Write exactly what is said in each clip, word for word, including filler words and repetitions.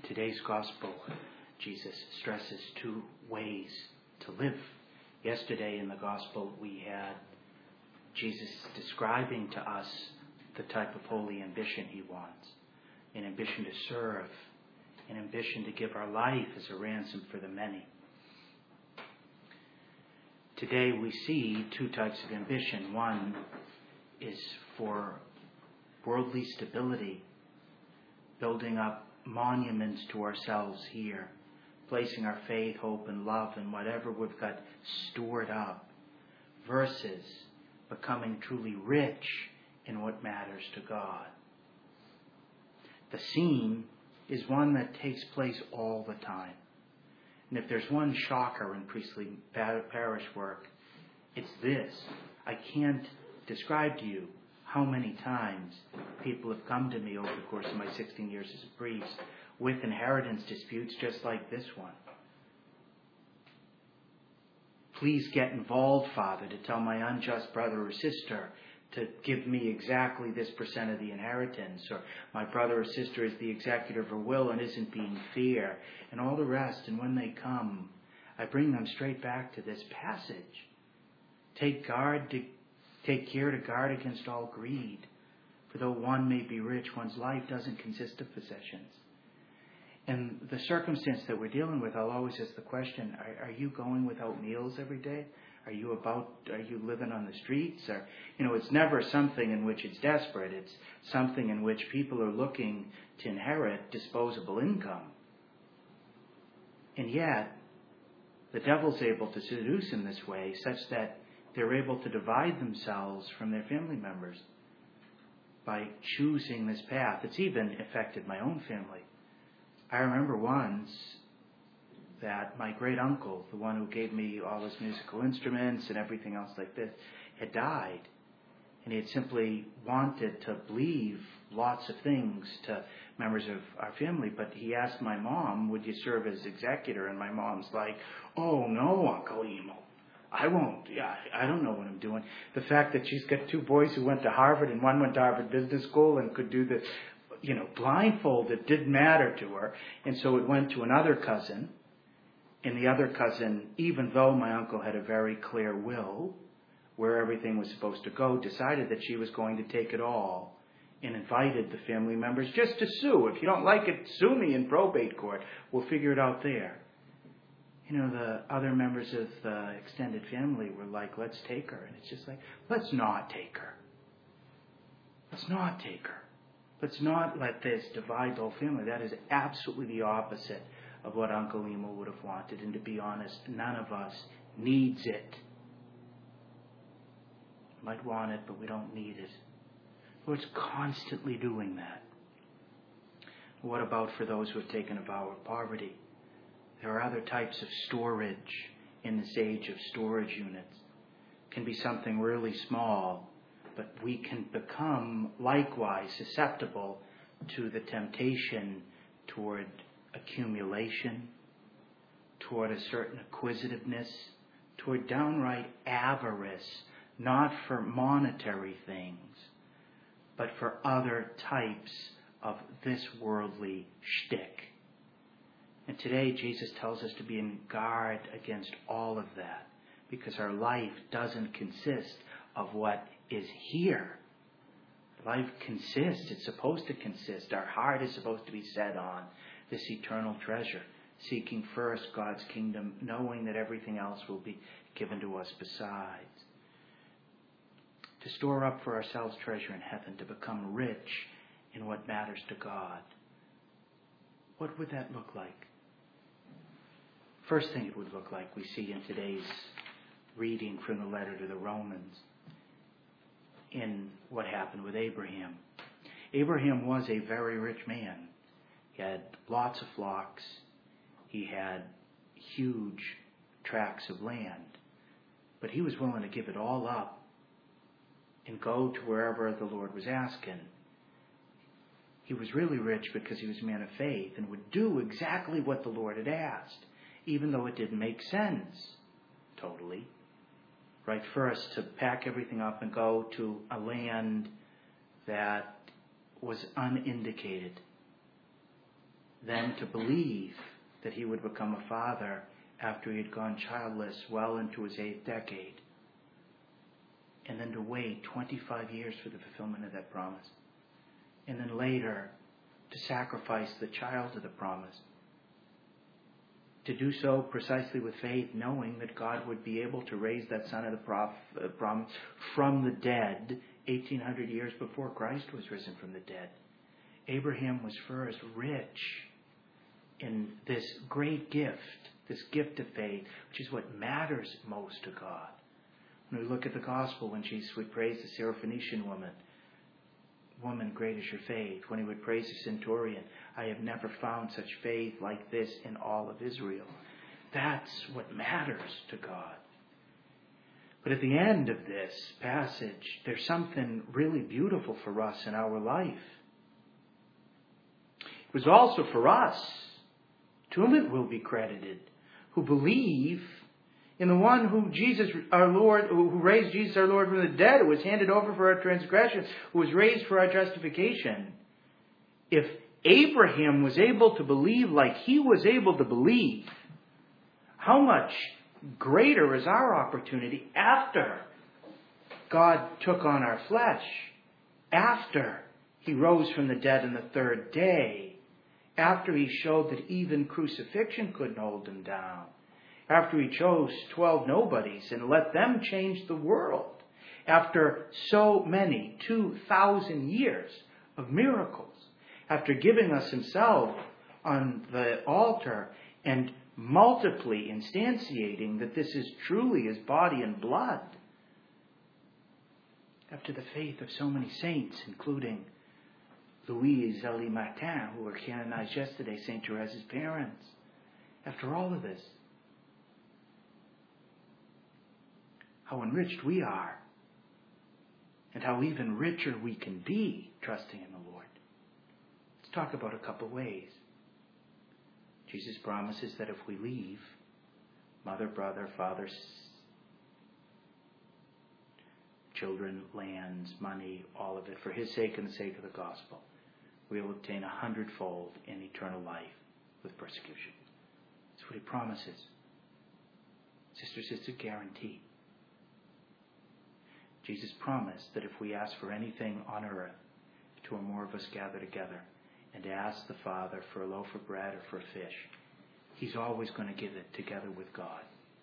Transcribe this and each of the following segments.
today's gospel, Jesus stresses two ways to live. Yesterday in the gospel, we had Jesus describing to us the type of holy ambition he wants. An ambition to serve. An ambition to give our life as a ransom for the many. Today we see two types of ambition. One is for worldly stability, building up monuments to ourselves here, placing our faith, hope, and love in whatever we've got stored up, versus becoming truly rich in what matters to God. The scene is one that takes place all the time. And if there's one shocker in priestly parish work, it's this. I can't describe to you how many times people have come to me over the course of my sixteen years as a priest with inheritance disputes just like this one. Please get involved, Father, to tell my unjust brother or sister to give me exactly this percent of the inheritance, or my brother or sister is the executor of a will and isn't being fair, and all the rest. And when they come, I bring them straight back to this passage. Take guard to take care to guard against all greed, for though one may be rich, one's life doesn't consist of possessions. And the circumstance that we're dealing with, I'll always ask the question, are, are you going without meals every day? Are you about, are you living on the streets? Or, you know, it's never something in which it's desperate. It's something in which people are looking to inherit disposable income. And yet, the devil's able to seduce in this way such that they're able to divide themselves from their family members by choosing this path. It's even affected my own family. I remember once that my great uncle, the one who gave me all his musical instruments and everything else like this, had died. And he had simply wanted to leave lots of things to members of our family. But he asked my mom, would you serve as executor? And my mom's like, oh no, Uncle Emil. I won't. Yeah, I don't know what I'm doing. The fact that she's got two boys who went to Harvard and one went to Harvard Business School and could do the, you know, blindfolded didn't matter to her. And so it went to another cousin. And the other cousin, even though my uncle had a very clear will where everything was supposed to go, decided that she was going to take it all and invited the family members just to sue. If you don't like it, sue me in probate court. We'll figure it out there. You know, the other members of the extended family were like, let's take her. And it's just like, let's not take her. Let's not take her. Let's not let this divide the whole family. That is absolutely the opposite of what Uncle Emil would have wanted. And to be honest, none of us needs it. Might want it, but we don't need it. Lord's constantly doing that. What about for those who have taken a vow of poverty? There are other types of storage in this age of storage units. It can be something really small, but we can become likewise susceptible to the temptation toward accumulation, toward a certain acquisitiveness, toward downright avarice, not for monetary things, but for other types of this worldly shtick. And today Jesus tells us to be in guard against all of that, because our life doesn't consist of what is here. Life consists, it's supposed to consist, our heart is supposed to be set on this eternal treasure, seeking first God's kingdom, knowing that everything else will be given to us besides. To store up for ourselves treasure in heaven, to become rich in what matters to God. What would that look like? First thing it would look like we see in today's reading from the letter to the Romans in what happened with Abraham. Abraham was a very rich man. He had lots of flocks. He had huge tracts of land. But he was willing to give it all up and go to wherever the Lord was asking. He was really rich because he was a man of faith and would do exactly what the Lord had asked, even though it didn't make sense totally. Right, first to pack everything up and go to a land that was unindicated. then to believe that he would become a father after he had gone childless well into his eighth decade. And then to wait twenty-five years for the fulfillment of that promise. And then later to sacrifice the child of the promise. To do so precisely with faith, knowing that God would be able to raise that son of the prof, uh, promise from the dead eighteen hundred years before Christ was risen from the dead. Abraham was first rich in this great gift, this gift of faith, which is what matters most to God. When we look at the gospel, when Jesus would praise the Syrophoenician woman, "Woman, great is your faith." When he would praise the centurion, "I have never found such faith like this in all of Israel." That's what matters to God. But at the end of this passage, there's something really beautiful for us in our life. It was also for us, to whom it will be credited, who believe in the one who Jesus, our Lord, who raised Jesus, our Lord, from the dead, who was handed over for our transgressions, who was raised for our justification. If Abraham was able to believe like he was able to believe, how much greater is our opportunity after God took on our flesh, after he rose from the dead on the third day, after he showed that even crucifixion couldn't hold him down, after he chose twelve nobodies and let them change the world, after so many, two thousand years of miracles, after giving us himself on the altar and multiply instantiating that this is truly his body and blood, after the faith of so many saints, including Louise Elie Martin, who were canonized yesterday, Saint Therese's parents, after all of this, how enriched we are, and how even richer we can be trusting in the Lord. Let's talk about a couple ways. Jesus promises that if we leave mother, brother, father, children, lands, money, all of it, for his sake and the sake of the gospel, we will obtain a hundredfold in eternal life with persecution. That's what he promises. Sisters, it's a guarantee. Jesus promised that if we ask for anything on earth, two or more of us gather together, and ask the Father for a loaf of bread or for a fish, he's always going to give it together with God.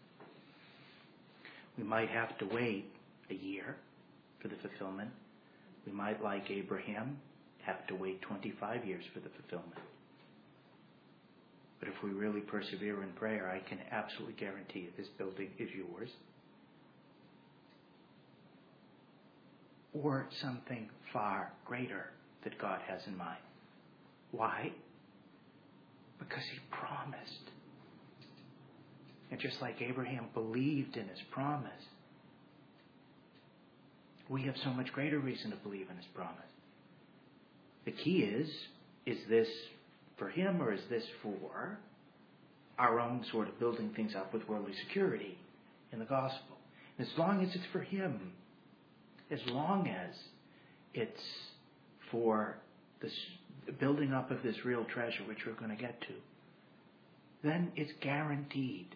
We might have to wait a year for the fulfillment. We might, like Abraham, have to wait twenty-five years for the fulfillment. But if we really persevere in prayer, I can absolutely guarantee you this building is yours. Or something far greater that God has in mind. Why? Because he promised. And just like Abraham believed in his promise, we have so much greater reason to believe in his promise. The key is, is this for him or is this for our own sort of building things up with worldly security in the gospel? And as long as it's for him, as long as it's for the building up of this real treasure, which we're going to get to, then it's guaranteed.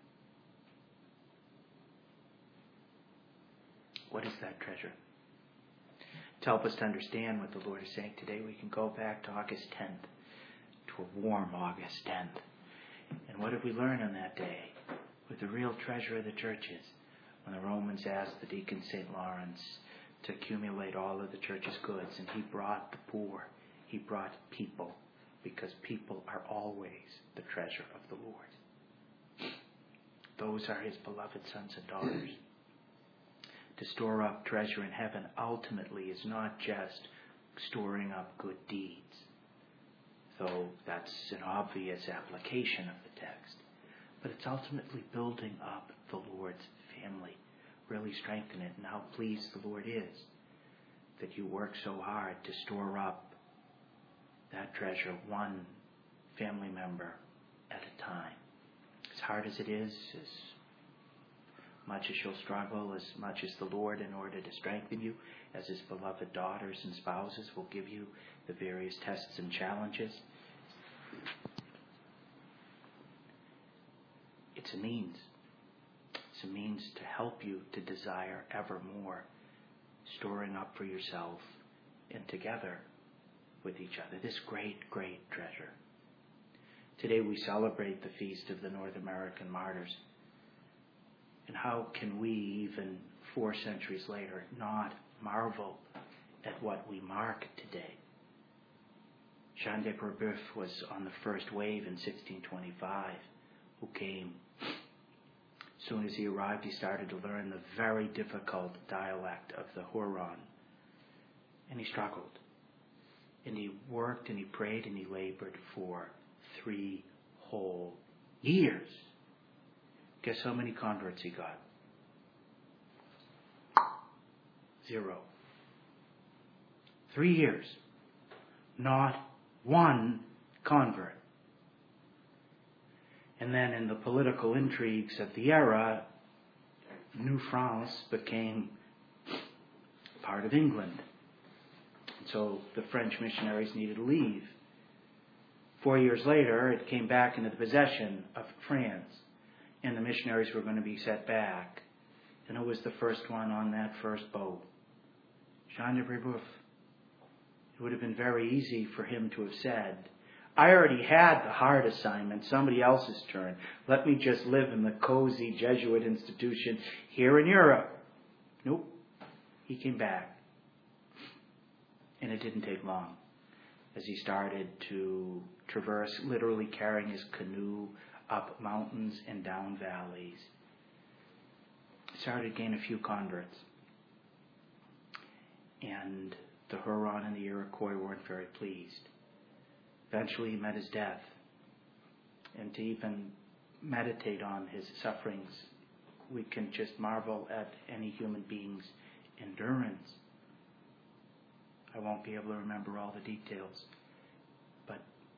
What is that treasure? To help us to understand what the Lord is saying today, we can go back to August tenth, to a warm August tenth. And what did we learn on that day? With the real treasure of the churches, when the Romans asked the deacon Saint Lawrence to accumulate all of the church's goods, and he brought the poor, he brought people, because people are always the treasure of the Lord. Those are his beloved sons and daughters. To store up treasure in heaven ultimately is not just storing up good deeds, though that's an obvious application of the text, but it's ultimately building up the Lord's family, really strengthen it, and how pleased the Lord is that you work so hard to store up that treasure, one family member at a time. As hard as it is, as much as you'll struggle, as much as the Lord, in order to strengthen you, as his beloved daughters and spouses, will give you the various tests and challenges, It's a means. It's a means to help you to desire ever more, storing up for yourself and together with each other this great, great treasure. Today we celebrate the feast of the North American martyrs. And how can we, even four centuries later, not marvel at what we mark today? Jean de Brebeuf was on the first wave in sixteen twenty-five, who came. As soon as he arrived, he started to learn the very difficult dialect of the Huron. And he struggled. And he worked and he prayed and he labored for three whole years. Guess how many converts he got? Zero. Three years. Not one convert. And then in the political intrigues of the era, New France became part of England. So the French missionaries needed to leave. Four years later, it came back into the possession of France. And the missionaries were going to be set back. And it was the first one on that first boat. Jean de Brebeuf. It would have been very easy for him to have said, I already had the hard assignment, somebody else's turn. Let me just live in the cozy Jesuit institution here in Europe. Nope. He came back. And it didn't take long as he started to traverse, literally carrying his canoe up mountains and down valleys. He started to gain a few converts. And the Huron and the Iroquois weren't very pleased. Eventually he met his death. And to even meditate on his sufferings, we can just marvel at any human being's endurance. I won't be able to remember all the details. But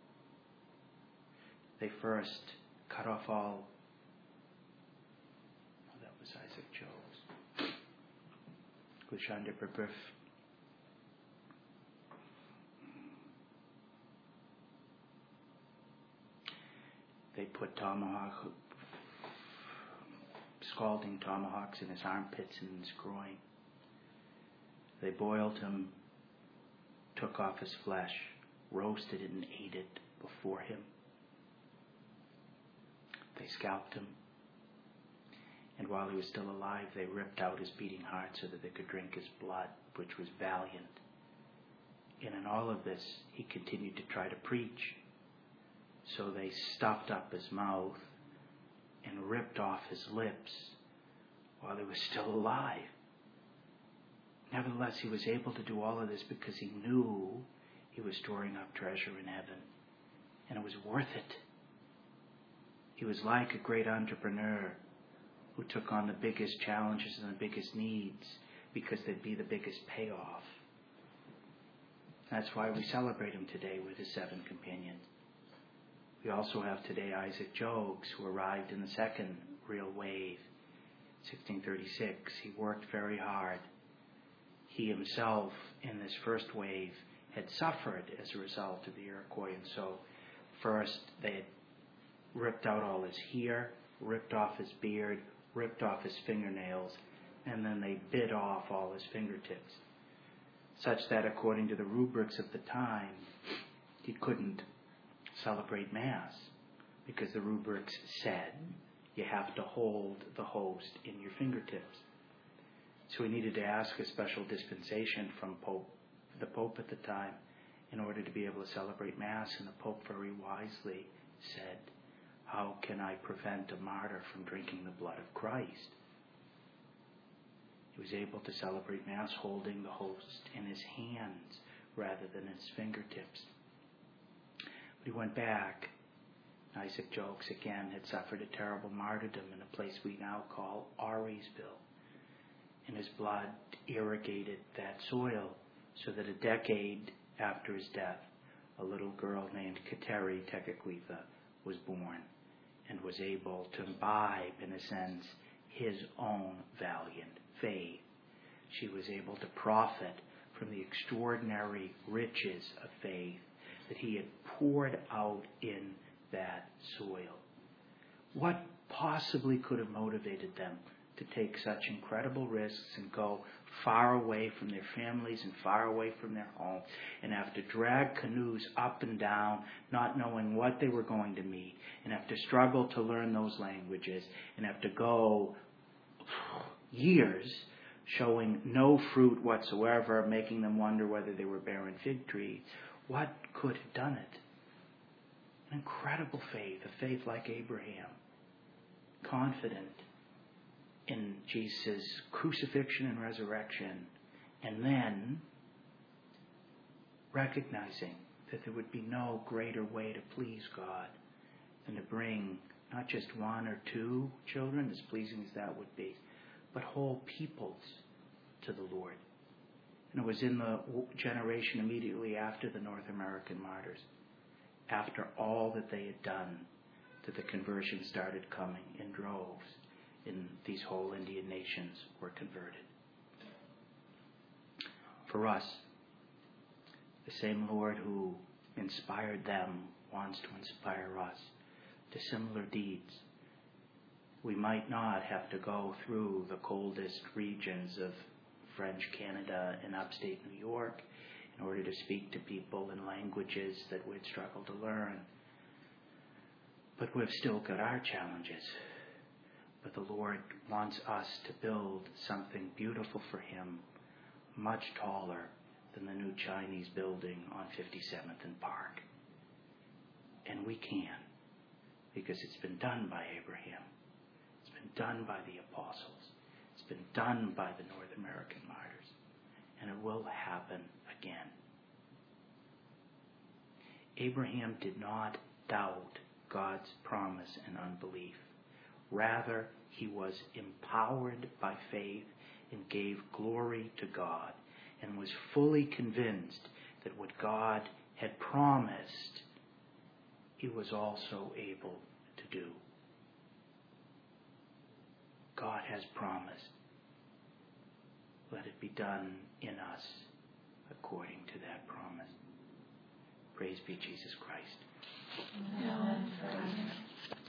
they first cut off all. Oh, that was Isaac Jogues. With Jean de Brebeuf. They put tomahawk, scalding tomahawks in his armpits and in his groin. They boiled him, took off his flesh, roasted it and ate it before him. They scalped him. And while he was still alive, they ripped out his beating heart so that they could drink his blood, which was valiant. And in all of this, he continued to try to preach. So they stuffed up his mouth and ripped off his lips while he was still alive. Nevertheless, he was able to do all of this because he knew he was storing up treasure in heaven. And it was worth it. He was like a great entrepreneur who took on the biggest challenges and the biggest needs because they'd be the biggest payoff. That's why we celebrate him today with his seven companions. We also have today Isaac Jogues, who arrived in the second real wave, sixteen thirty-six. He worked very hard. He himself, in this first wave, had suffered as a result of the Iroquois. And so, first, they had ripped out all his hair, ripped off his beard, ripped off his fingernails, and then they bit off all his fingertips, such that, according to the rubrics of the time, he couldn't celebrate Mass, because the rubrics said you have to hold the host in your fingertips. So he needed to ask a special dispensation from Pope, the Pope at the time, in order to be able to celebrate Mass. And the Pope very wisely said, how can I prevent a martyr from drinking the blood of Christ? He was able to celebrate Mass holding the host in his hands rather than his fingertips. But he went back. Isaac Jogues again had suffered a terrible martyrdom in a place we now call Auriesville. And his blood irrigated that soil so that a decade after his death, a little girl named Kateri Tekakwitha was born and was able to imbibe, in a sense, his own valiant faith. She was able to profit from the extraordinary riches of faith that he had poured out in that soil. What possibly could have motivated them to take such incredible risks and go far away from their families and far away from their home and have to drag canoes up and down, not knowing what they were going to meet, and have to struggle to learn those languages, and have to go years showing no fruit whatsoever, making them wonder whether they were barren fig trees? What could have done it? An incredible faith, a faith like Abraham, confident in Jesus' crucifixion and resurrection, and then recognizing that there would be no greater way to please God than to bring not just one or two children, as pleasing as that would be, but whole peoples to the Lord. And it was in the generation immediately after the North American martyrs, after all that they had done, that the conversion started coming in droves, and these whole Indian nations were converted. For us, the same Lord who inspired them wants to inspire us to similar deeds. We might not have to go through the coldest regions of French Canada and upstate New York in order to speak to people in languages that we'd struggle to learn. But we've still got our challenges. But the Lord wants us to build something beautiful for Him, much taller than the new Chinese building on fifty-seventh and Park. And we can, because it's been done by Abraham. It's been done by the apostles. It's been done by the North American martyrs. And it will happen again. Abraham did not doubt God's promise in unbelief. Rather, he was empowered by faith and gave glory to God, and was fully convinced that what God had promised, He was also able to do. God has promised. Let it be done in us according to that promise. Praise be Jesus Christ. Amen.